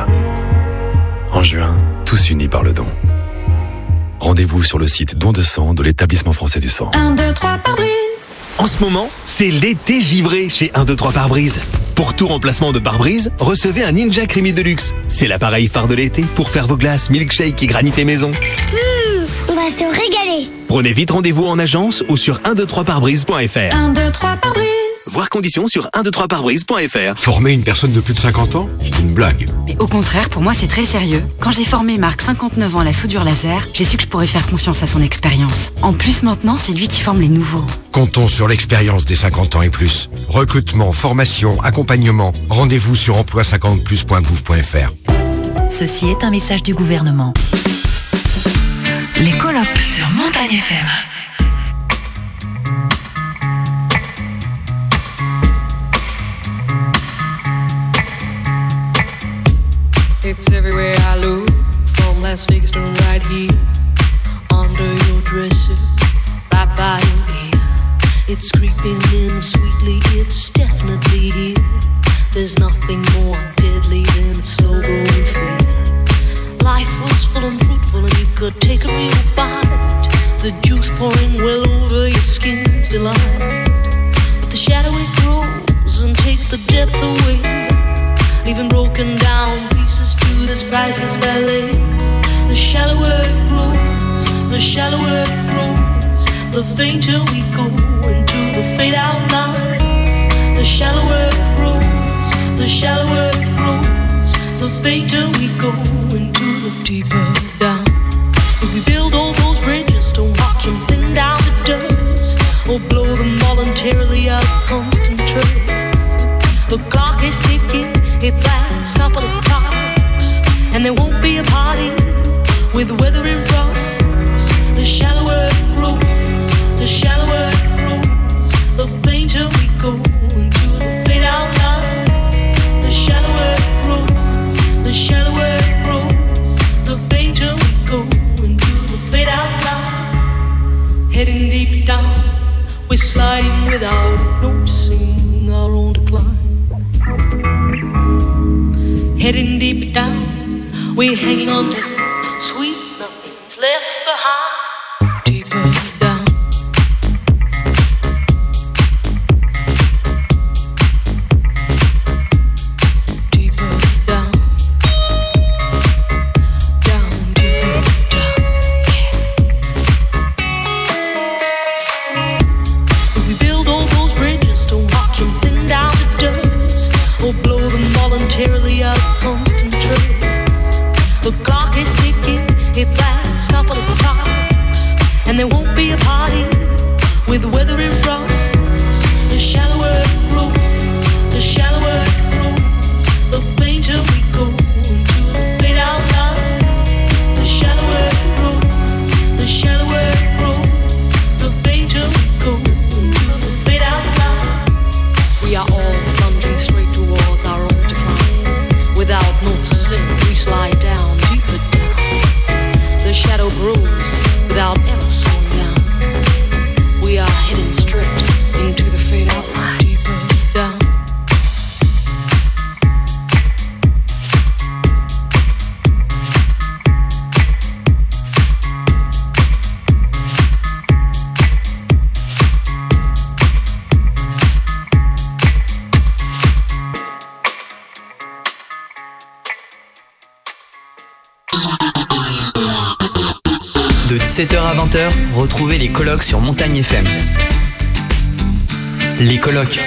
En juin, tous unis par le don. Rendez-vous sur le site don de sang de l'établissement français du sang. 1, 2, 3 pare-brise. En ce moment, c'est l'été givré chez 1, 2, 3 pare-brise. Pour tout remplacement de pare-brise, recevez un Ninja Creamy Deluxe. C'est l'appareil phare de l'été pour faire vos glaces, milkshake et granité maison. On va se régaler. Prenez vite rendez-vous en agence ou sur 123parbrise.fr. 1, 2, 3 pare-brise. Voir conditions sur 123parbrise.fr. Former une personne de plus de 50 ans, c'est une blague. Mais au contraire, pour moi, c'est très sérieux. Quand j'ai formé Marc, 59 ans, à la soudure laser, j'ai su que je pourrais faire confiance à son expérience. En plus, maintenant, c'est lui qui forme les nouveaux. Comptons sur l'expérience des 50 ans et plus. Recrutement, formation, accompagnement. Rendez-vous sur emploi50plus.gouv.fr. Ceci est un message du gouvernement. Les colloques sur Montagne FM. It's everywhere I look, from Las Vegas to right here, under your dresser, right by your ear. It's creeping in sweetly, it's definitely here. There's nothing more deadly than a slow growing fear. Life was full and fruitful and you could take a real bite. The juice pouring well over your skin's delight. But the shadow it grows and takes the depth away, leaving broken down pieces to this priceless ballet. The shallower it grows, the shallower it grows, the fainter we go into the fade out line. The shallower it grows, the shallower it grows, the fainter we go into the deeper down. If we build all those bridges, don't watch them thin down to dust, or blow them voluntarily out of constant trust. The clock is ticking, its last couple of clocks, and there won't be a party with the weather in front. The shallower it grows, the shallower it grows, the fainter we go into the fade out line. The shallower it grows, the shallower it grows, the fainter we go into the fade out line. Heading deep down, we're sliding without noticing our own decline. Heading deep down, we're hanging on to sweet nothing's left behind. Deeper down. Deeper down. Down, deeper down. If we build all those bridges, don't watch them thin down to dust, or blow them voluntarily out of constant trust. The clock is ticking, its last couple of clocks, and there won't be a party with the weather in front. The shallower it grows, the shallower it grows, the fainter we go into the fade out line. The shallower it grows, the shallower it grows, the fainter we go into the fade out line. We are all plunging straight towards our own decline. Without noticing, we slide down, deeper down. The shadow grows without ever slowing down. We are heading straight into the fade out line. Deeper down. De 17h à 20h, retrouvez les colloques sur Montagne FM. Les colloques.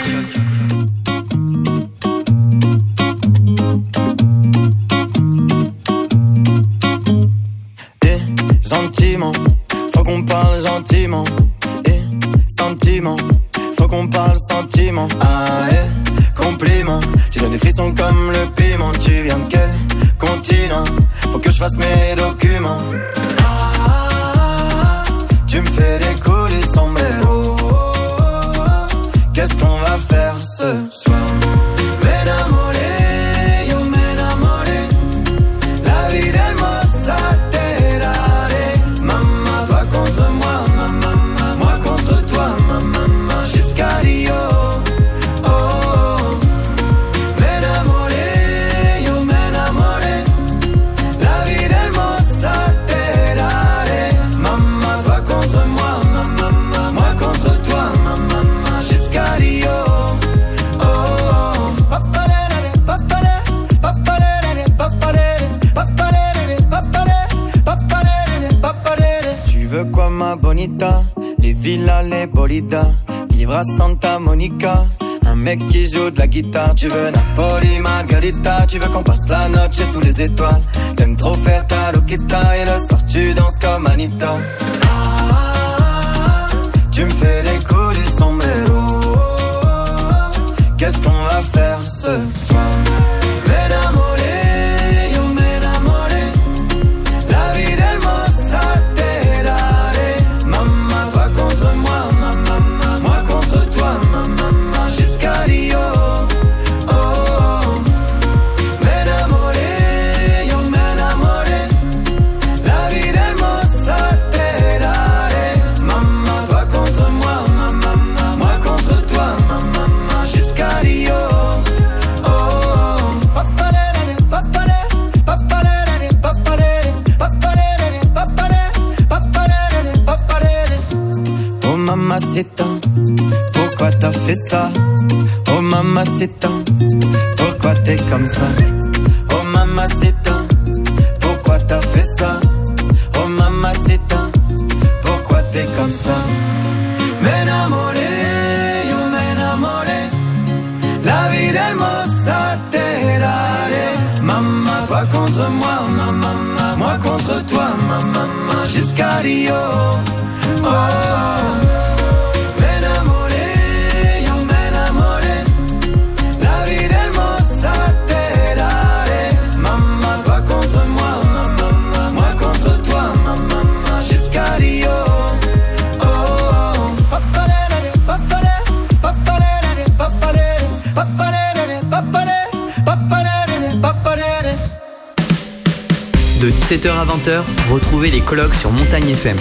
Gentiment, faut qu'on parle gentiment. Sentiment, faut qu'on parle sentiment. Ah compliment, tu donnes des frissons comme le piment. Tu viens de quel continent? Faut que je fasse mes documents. Tu me fais décoller sombrero. Qu'est-ce qu'on va faire ce soir? M'enamoré, yo m'enamoré. La vie d'hermosa te daré. Maman, toi contre moi, maman, moi contre toi, maman, jusqu'à Rio. Quoi ma bonita, les villas, les bolidas, vivre à Santa Monica, Un mec qui joue de la guitare, tu veux Napoli, Margarita. Tu veux qu'on passe la noche sous les étoiles. T'aimes trop faire ta loquita et le soir tu danses comme Anita. Tu me fais les coups du sombrero. Qu'est-ce qu'on va faire ce soir? M'enamoré, yo m'enamoré. La vie del Mossaterare. Maman, toi contre moi, maman, moi contre toi, maman, jusqu'à Rio. Oh, m'enamoré, yo m'enamoré. La vie del Mossaterare. Maman, toi contre moi, maman, moi contre toi, maman, jusqu'à Rio. Oh mamacita, pourquoi t'as fait ça? Oh mamacita, pourquoi t'es comme ça? Oh mamacita, pourquoi t'as fait ça? Oh mamacita, pourquoi t'es comme ça? M'enamoré, yo m'enamoré. La vie del Mossaterare. Maman, toi contre moi, maman, moi contre toi, maman, jusqu'à Rio. Oh, m'enamoré, yo m'enamoré. La vie del Mossaterare. Maman, toi contre moi, maman, moi contre toi, maman, jusqu'à Rio. Oh, papalere, papalere, papalere, papalere, papalere, papalere, papalere, papalere. De 17h à 20h, retrouvez les colocs sur Montagne FM.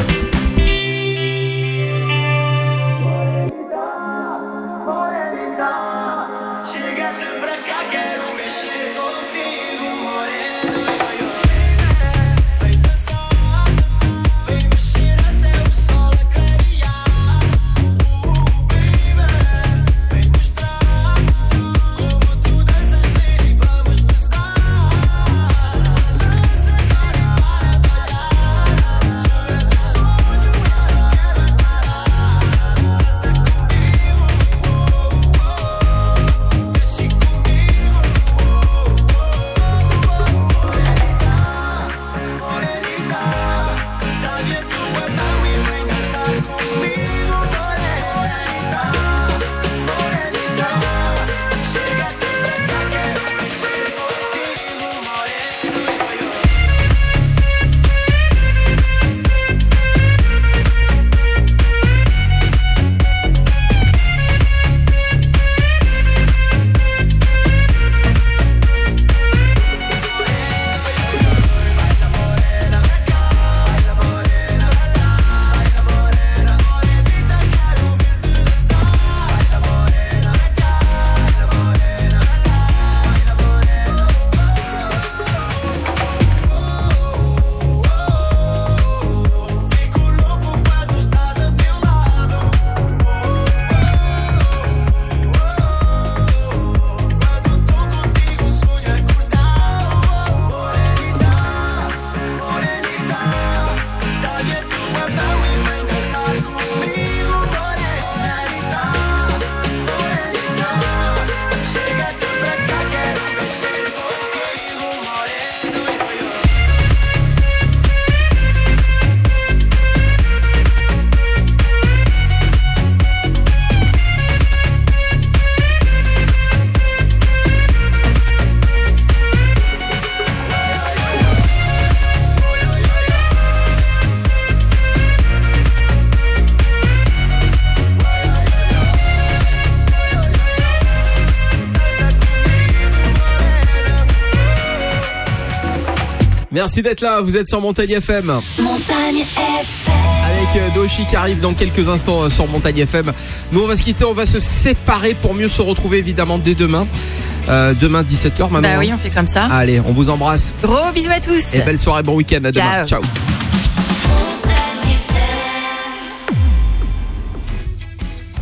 Merci d'être là, vous êtes sur Montagne FM. Montagne FM. Avec Doshi qui arrive dans quelques instants sur Montagne FM. Nous on va se quitter, on va se séparer pour mieux se retrouver évidemment dès demain. Demain 17h, maman. Bah oui, on fait comme ça. Allez, on vous embrasse. Gros bisous à tous. Et belle soirée, bon week-end, à demain. Ciao.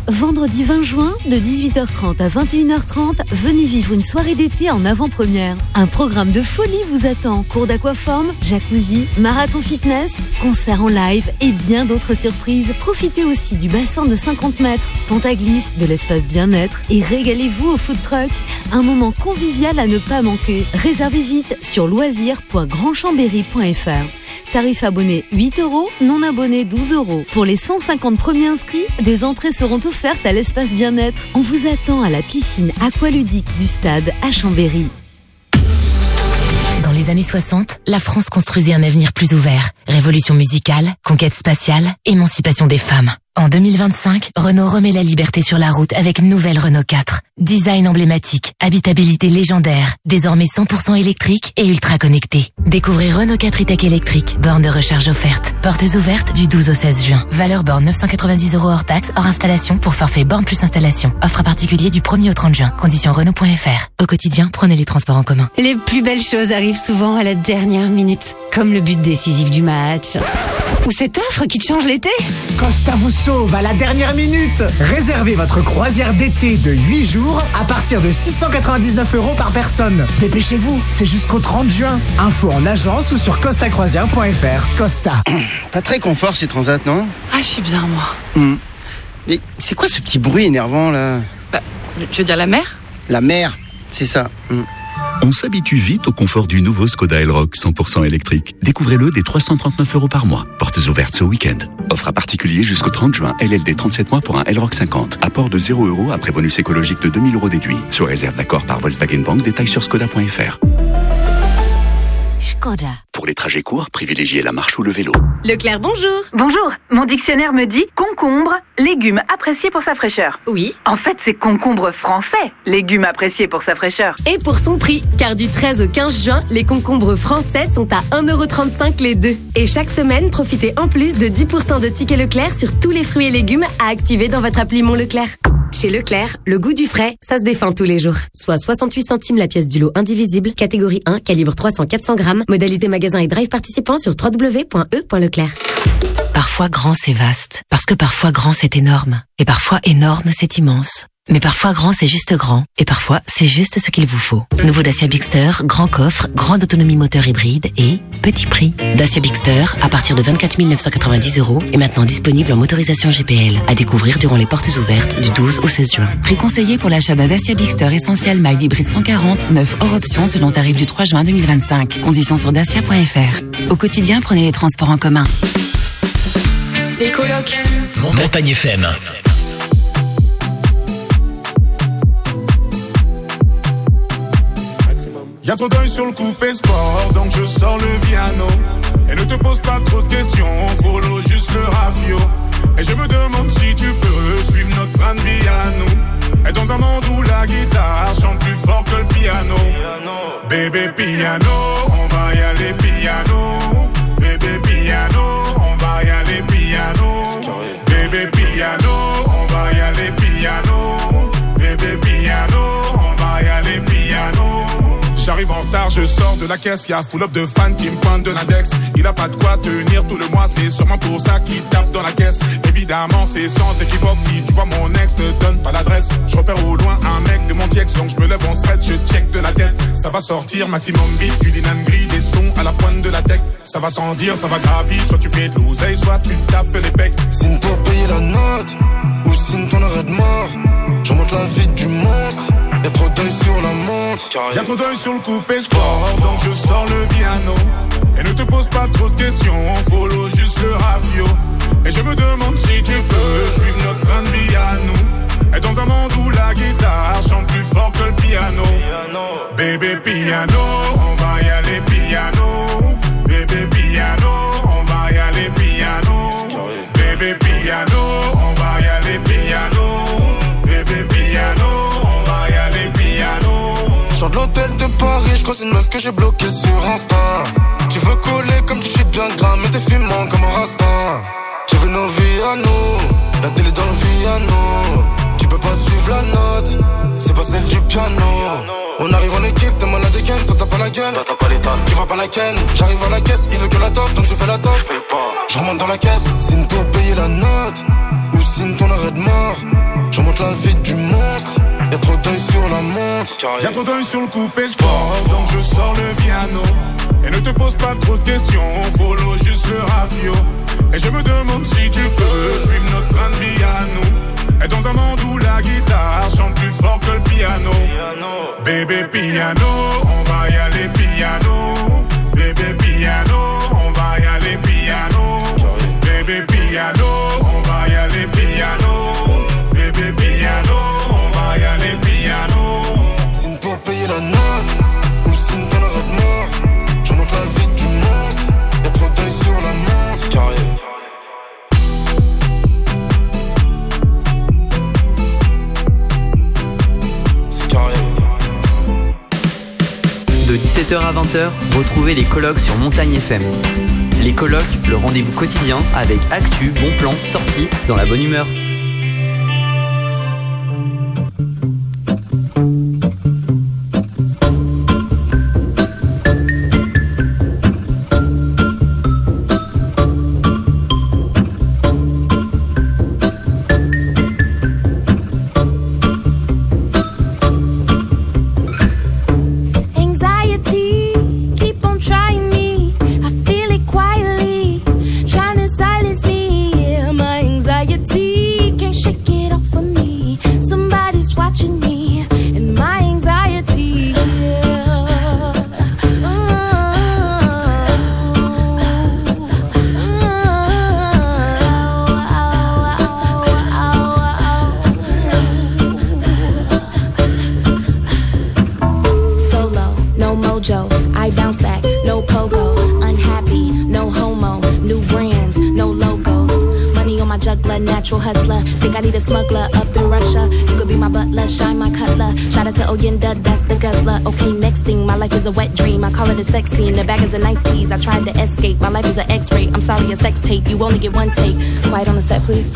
Vendredi 20 juin, de 18h30 à 21h30, venez vivre une soirée d'été en avant-première. Un programme de folie vous attend. Cours d'aquaforme, jacuzzi, marathon fitness, concerts en live et bien d'autres surprises. Profitez aussi du bassin de 50 mètres, pente à glisse, de l'espace bien-être et régalez-vous au food truck. Un moment convivial à ne pas manquer. Réservez vite sur loisirs.grandchambéry.fr. Tarif abonné 8 €, non abonné 12 €. Pour les 150 premiers inscrits, des entrées seront offertes à l'espace bien-être. On vous attend à la piscine aqualudique du stade à Chambéry. Dans les années 60, la France construisait un avenir plus ouvert. Révolution musicale, conquête spatiale, émancipation des femmes. En 2025, Renault remet la liberté sur la route avec une nouvelle Renault 4. Design emblématique, habitabilité légendaire, désormais 100% électrique et ultra connecté. Découvrez Renault 4 e-Tech électrique, borne de recharge offerte. Portes ouvertes du 12 au 16 juin. Valeur borne 990 € hors taxe, hors installation pour forfait borne plus installation. Offre à particulier du 1er au 30 juin. Conditions Renault.fr. Au quotidien, prenez les transports en commun. Les plus belles choses arrivent souvent à la dernière minute. Comme le but décisif du match. Ou cette offre qui te change l'été. Costa vous sauve à la dernière minute. Réservez votre croisière d'été de 8 jours à partir de 699 € par personne. Dépêchez-vous, c'est jusqu'au 30 juin. Info en agence ou sur costacroisière.fr. Costa. Pas très confort ces transats, non? Ah, je suis bien, moi. Mais c'est quoi ce petit bruit énervant, là? Tu veux dire la mer? La mer, c'est ça. On s'habitue vite au confort du nouveau Skoda Elroq 100% électrique. Découvrez-le dès 339 € par mois. Portes ouvertes ce week-end. Offre à particulier jusqu'au 30 juin. LLD 37 mois pour un Elroq 50. Apport de 0 € après bonus écologique de 2000 € déduit. Sur réserve d'accord par Volkswagen Bank. Détails sur skoda.fr. Skoda. Pour les trajets courts, privilégiez la marche ou le vélo. Leclerc, bonjour. Bonjour, mon dictionnaire me dit concombre, légume apprécié pour sa fraîcheur. Oui. En fait, c'est concombre français, légume apprécié pour sa fraîcheur. Et pour son prix, car du 13 au 15 juin, les concombres français sont à 1,35 € les deux. Et chaque semaine, profitez en plus de 10% de tickets Leclerc sur tous les fruits et légumes à activer dans votre appli Mon Leclerc. Chez Leclerc, le goût du frais, ça se défend tous les jours. Soit 68 centimes la pièce du lot indivisible, catégorie 1, calibre 300-400 grammes, modalité magasin et drive participant sur www.e.leclerc. Parfois grand c'est vaste, parce que parfois grand c'est énorme, et parfois énorme c'est immense. Mais parfois grand c'est juste grand, et parfois c'est juste ce qu'il vous faut. Nouveau Dacia Bigster, grand coffre, grande autonomie moteur hybride et petit prix. Dacia Bigster, à partir de 24 990 €, est maintenant disponible en motorisation GPL, à découvrir durant les portes ouvertes du 12 au 16 juin. Prix conseillé pour l'achat d'un Dacia Bigster Essentiel Mild Hybride 140, 9 hors option selon tarif du 3 juin 2025. Conditions sur dacia.fr. Au quotidien, prenez les transports en commun. Les colocs. Montagne FM. Y'a trop d'œil sur le coupé sport, donc je sors le Viano. Et ne te pose pas trop de questions, follow juste le rafio. Et je me demande si tu peux suivre notre train de vie à nous. Et dans un monde où la guitare chante plus fort que le piano. Bébé piano, on va y aller piano. Bébé piano, on va y aller piano. Bébé piano, on va y aller piano. Bébé piano, on va y aller piano. J'arrive en retard, je sors de la caisse, y'a full up de fans qui me pointent de l'index. Il a pas de quoi tenir tout le mois, c'est sûrement pour ça qu'il tape dans la caisse. Évidemment, c'est sans équivoque, si tu vois mon ex, te donne pas l'adresse. Je repère au loin un mec de mon tiex, donc je me lève en stretch, je check de la tête. Ça va sortir, maximum beat, du linan gris, des sons à la pointe de la tech. Ça va sans dire, ça va gravir, soit tu fais de l'oseille, soit tu taffes les pecs. Signe pour payer la note, ou signe ton arrêt de mort. Je remonte la vie du monstre. Y'a trop d'œil sur la montre. Y'a trop d'œil sur le coupé sport, donc je sors le Viano. Et ne te pose pas trop de questions, follow juste le rafio. Et je me demande si tu peux suivre notre train de vie à nous. Et dans un monde où la guitare chante plus fort que le piano. Bébé piano, on va y aller piano. Bébé piano, on va y aller piano. Bébé piano, on va y aller piano. Bébé piano. Sors de l'hôtel de Paris, je croise une meuf que j'ai bloquée sur Insta. Tu veux coller comme tu sais bien gras, mais t'es fumant comme un rasta. Tu veux nos vies à nous, la télé dans le Viano. Tu peux pas suivre la note, c'est pas celle du piano. On arrive en équipe, t'es malade des gaines, toi t'as pas la gueule, toi t'as pas les talents. Tu vas pas la ken, j'arrive à la caisse, il veut que la toffe, donc je fais la toffe. Je remonte dans la caisse, signe pour payer la note, ou signe ton arrêt de mort. Je monte la vie du monstre. Y'a trop d'œil sur la montre. Y'a trop d'œil sur le coupé sport, donc je sors le piano. Et ne te pose pas trop de questions, follow juste le rafio. Et je me demande si tu peux suivre notre train de vie à nous. Et dans un monde où la guitare chante plus fort que le piano. Bébé piano, on va y aller piano. Bébé piano, on va y aller piano. Bébé piano, on va y aller piano. Bébé piano, on va y aller piano. C'est une pour payer la note, ou c'est une dans le rêve mort. Je monte la vie du monstre, y'a trop d'œil sur la montre. Carré. De 17h à 20h, retrouvez les colloques sur Montagne FM. Les colloques, le rendez-vous quotidien avec actu, bons plans, sorties, dans la bonne humeur. Natural hustler, think I need a smuggler up in Russia. You could be my butler, shine my cutler. Shout out to Oyenda, that's the guzzler. Okay, next thing, my life is a wet dream. I call it a sex scene, the bag is a nice tease. I tried to escape, my life is an X-ray. I'm sorry, a sex tape, you only get one take. Quiet on the set, please.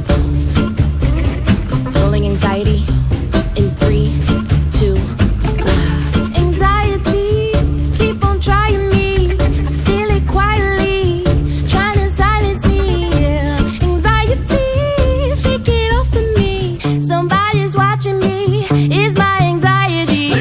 Rolling anxiety in 3, 2, 1. Anxiety, keep on trying me. I feel it quietly, trying to silence me. Anxiety, shake it off of me. Somebody's watching me. It's my anxiety.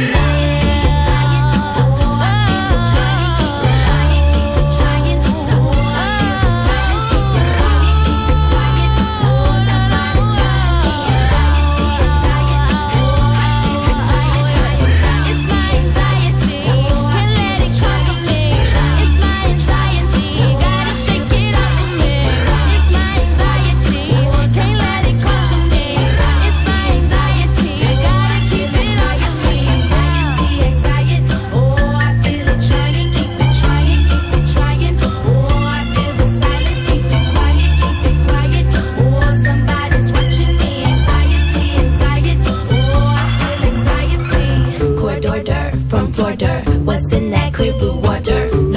What's in that clear blue water?